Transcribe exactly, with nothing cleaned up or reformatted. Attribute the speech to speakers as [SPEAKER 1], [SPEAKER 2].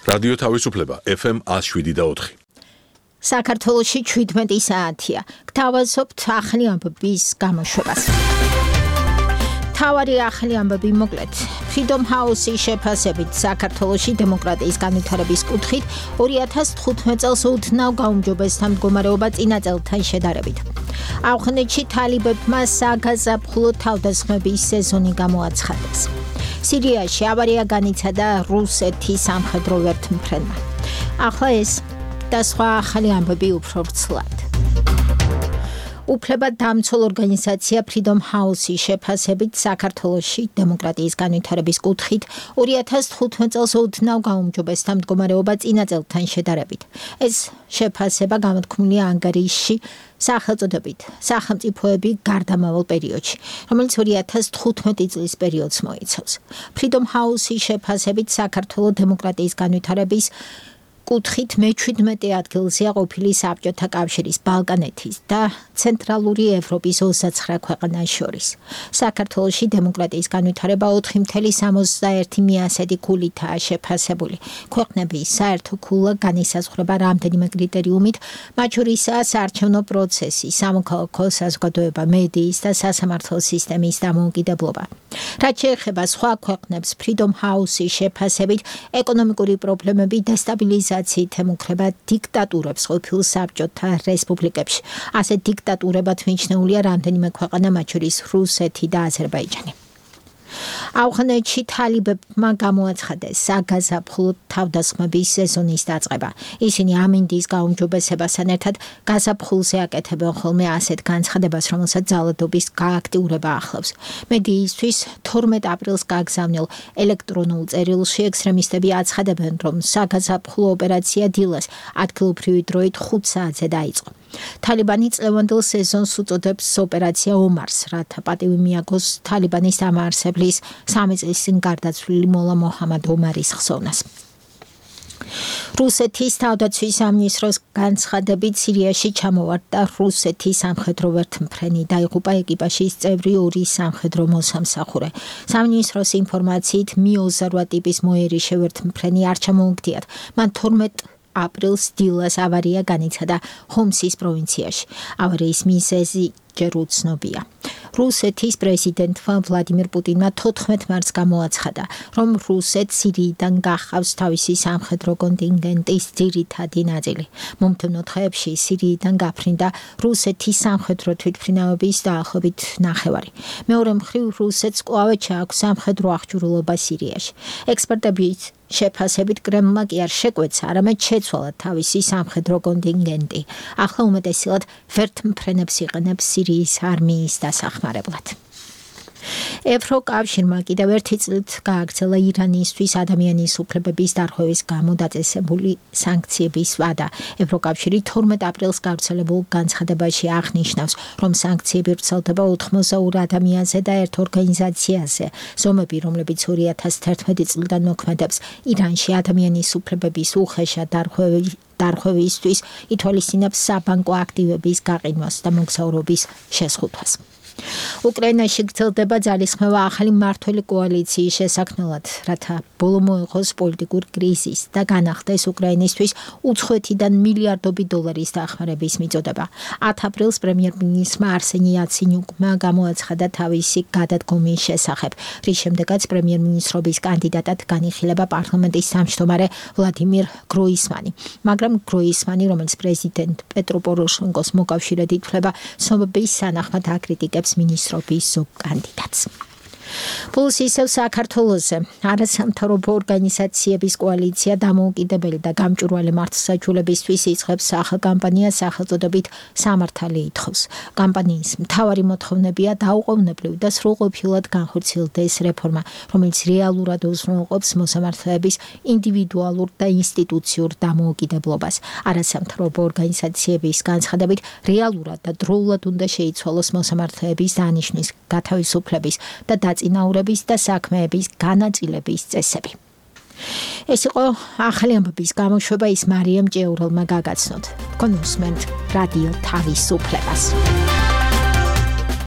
[SPEAKER 1] რადიო თავისუფლება ეფ ემ one oh seven და four.
[SPEAKER 2] საქართველოში seventeen საათია. გთავაზობთ ახალი ამბების გამოშვებას. თავარი ახალი ამბები მოკლედ. Freedom House-ის შეფასებით საქართველოში დემოკრატიის განვითარების კუთხით two thousand fifteen წელს უდნავ გაუმჯობესდა მდგომარეობა წინა წელთან შედარებით. ავღანეთში თალიბებმა საგაზაფხულო თავდასხმების სეზონი გამოაცხადეს. სირიაში ავარია განიცადა რუსეთის სამხედრო ვერთმფრენმა. ახლა ეს და სხვა ახალი ამბები უფრო ვრცლად. უფლება დამცველ ორგანიზაცია Freedom House-ის შეფასებით საქართველოში დემოკრატიის განვითარების კუთხით two thousand fifteen წელს უდნავ გაუმჯობესდა მდგომარეობა წინა წელთან შედარებით. ეს შეფასება გამოთქმულია ანგარიშში სახელწოდებით სახელმწიფოები გარდამავალ პერიოდში, რომელიც two thousand fifteen წლის პერიოდს მოიცავს. Freedom House-ის შეფასებით საქართველოს დემოკრატიის განვითარების კუთხით მეჩვიდმეტე ადგილზეა ყოფილი საბჭოთა კავშირის, ბალკანეთის და ცენტრალური ევროპის twenty-nine ქვეყანას შორის. საქართველოში დემოკრატიის განვითარება four point sixty-one მიასედი ქულითაა შეფასებული. ქვეყნების საერთო ქულა განისაზღვრება რამდენიმე კრიტერიუმით, მათ შორისაა საარჩევნო პროცესი, სამოქალაქო საზოგადოება, მედიის და სასამართლო სისტემის დამოუკიდებლობა. რაც შეეხება სხვა ქვეყნებს, Freedom House-ის შეფასებით ეკონომიკური პრობლემები დესტაბილიზაცია ემუქრება დიქტატურებს ყოფილ საბჭოთა რესპუბლიკებში. ასეთ დიქტატურებად მიჩნეულია რამდენიმე ქვეყანა, მათ შორის რუსეთი და აზერბაიჯანი. ავღანეთში თალიბებმა გამოაცხადეს საგაზაფხულო თავდასხმების სეზონის დაწყება. ისინი ამინდის გაუმჯობესებასთან ერთად გაზაფხულზე აკეთებენ ხოლმე ასეთ განცხადებას, რომელსაც ძალადობის გააქტიურება ახლავს. მედიისთვის twelve აპრილს გაგზავნილ ელექტრონულ წერილში ექსტრემისტები აცხადებენ, რომ საგაზაფხულო ოპერაცია დილას ადგილობრივი დროით five საათზე დაიწყო. თალიბანი წლევანდელ სეზონს უწოდებს ოპერაცია ომარს, რათა პატივი მიაგოს თალიბანის დამაარსებლის სამი წლის წინ გარდაცვლილი მოლა მოჰამად ომარის ხსოვნას. რუსეთის თავდაცვის სამინისტროს განცხადებით სირიაში ჩამოვარდა რუსეთის სამხედრო ვერთმფრენი, დაიღუპა ეკიპაჟის წევრი ორი სამხედრო მოსამსახურე. სამინისტროს ინფორმაციით მიოზარვა ტიპის მოერიშე ვერთმფრენი არ ჩამოუგდიათ. მან twelve აპრილს დილას ავარია განიცადა ჰომსის პროვინციაში. ავარიის მიზეზი ჯერ უცნობია. რუსეთის პრეზიდენტმა ვლადიმირ პუტინმა fourteen მარტს გამოაცხადა, რომ რუსეთს სირიიდან გახავს თავისი სამხედრო კონტინგენტის ძირითადი ნაწილი. მომდევნო დღეებში სირიიდან გაფრინდა რუსეთის სამხედრო თვითმფრინავების დაახლოებით ნახევარი. მეორე მხრივ რუსეთს კვლავ ჩააქვს სამხედრო აღჭურვილობა სირიაში. ექსპერტების შეფასებით კრემლმა კი არ შეკვეცა, არამედ შეცვალა თავისი სამხედრო კონტინგენტი. ახლა უმეტესად ვერთმფრენებს იყენებს სირიის არმიის დასახმარებლად. ევროკავშირმა კიდევ ერთი წლით გააგრძელა ირანისთვის ადამიანის უფლებების დარღვევის გამო დაწესებული სანქციების ვადა. ევროკავშირი twelve აპრილს გავრცელებულ განცხადებაში აღნიშნავს, რომ სანქციები ვრცელდება ութმოცდაორ ადამიანზე და ერთ ორგანიზაციაზე. ზომები, რომლებიც two thousand eleven წლიდან მოქმედებს ირანში ადამიანის უფლებების უხეშად დარღვევის დარღვევისთვის, ითვალისწინებს საბანკო აქტივების გაყინვას და მოგზაურობის შეზღუდვას. უკრაინაში გრძელდება ძალისხმევა ახალი მმართველი კოალიციის შესაქმნელად, რათა ბოლო მოეღოს პოლიტიკურ კრიზისს და განახდეს უკრაინისთვის უცხოეთიდან მილიარდობით დოლარის დახმარების მიწოდება. ten აპრილს პრემიერ-მინისტრმა არსენი იაცენიუკმა გამოაცხადა თავისი გადადგომის შესახებ, რის შემდეგაც პრემიერ-მინისტრობის კანდიდატად განიხილება პარლამენტის თავმჯდომარე ვლადიმირ გროისმანი. მაგრამ გროისმანი, რომელიც პრეზიდენტ პეტრო პოროშენკოს მოკავშირედ ითვლება, ცნობების სანახმად აკრიტიკებს მინისტრობის ზოგ კანდიდატს. Plus ისევ საქართველოზე არასამთავრობო ორგანიზაციების კოალიცია დამოუკიდებელი და გამჭვირვალე მართლმსაჯულებისთვის იწყებს სახელკამპანიას სახელწოდებით სამართალი ითხოვს. კამპანიის მთავარი მოთხოვნებია დაუყოვნებლივ და სრულყოფილად განხორციელდეს რეფორმა, რომელიც რეალურად უზრუნველყოფს მოსამართლეების ინდივიდუალურ და ინსტიტუციურ დამოუკიდებლობას. არასამთავრობო ორგანიზაციების განცხადებით რეალურად და დროულად უნდა შეიცვალოს მოსამართლეების დანიშვნის, გათავისუფლების და დაწინაურების და საქმეების განაწილების წესები. ეს იყო ახალი ამბების გამოშვება, ის მარიამ ჭეურელმა გაგაცნოთ. გონუსმენთ რადიო თავისუფლებას.